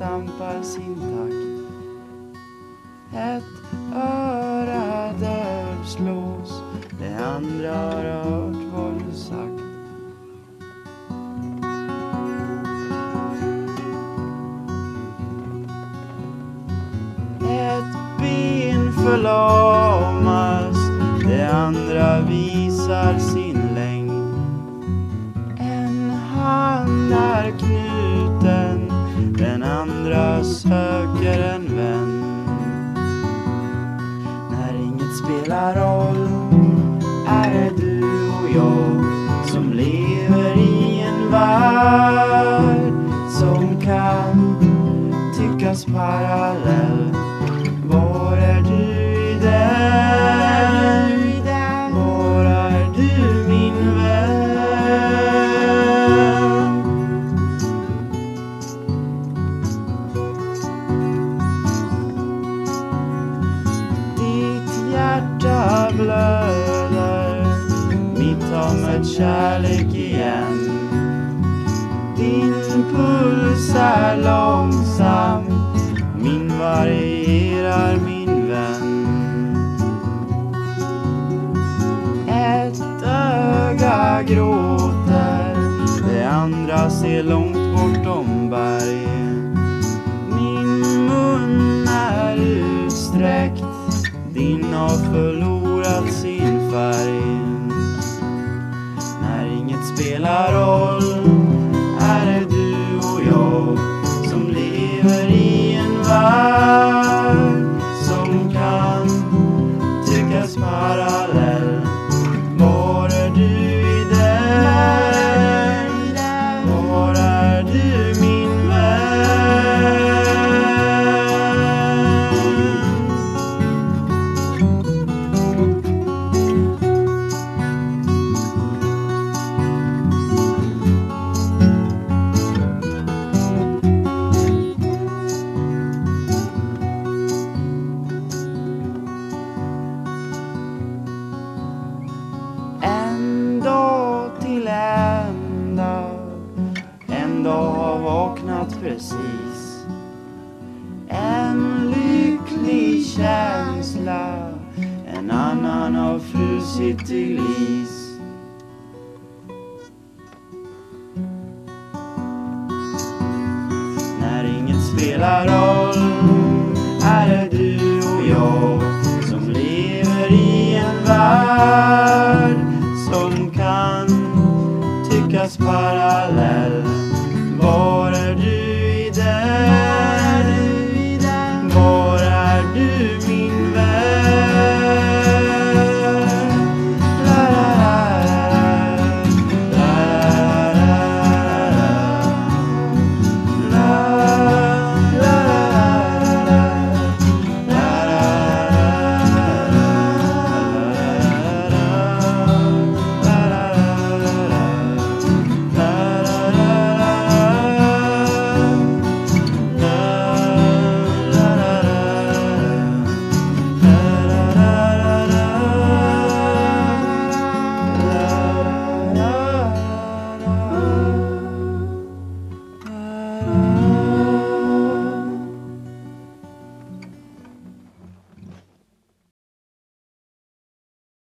stampar sin takt. Ett öra dövslås, det andra har hört vad du sagt. Ett ben förlamas, det andra visar sin längd. En hand är knuten, den andra söker en vän. När inget spelar roll är det du och jag som lever i en värld som kan tyckas parallell. Var är du i den? Var är du min vän? Ditt hjärta blöder, mitt har mött kärlek igen. Din puls är långsam, min varierar min vän. Ett öga gråter, det andra ser långt bortom berg. Min mun är utsträckt, din har förlorat sin färg. När inget spelar roll är det du och jag som lever i en värld som kan tyckas parallell. Var är du i den? Var är du min vän? En dag till ända, en dag har vaknat precis. En lycklig känsla, en annan har frusit till is. När inget spelar roll är det du och jag som lever i en värld som kan tyckas parallell.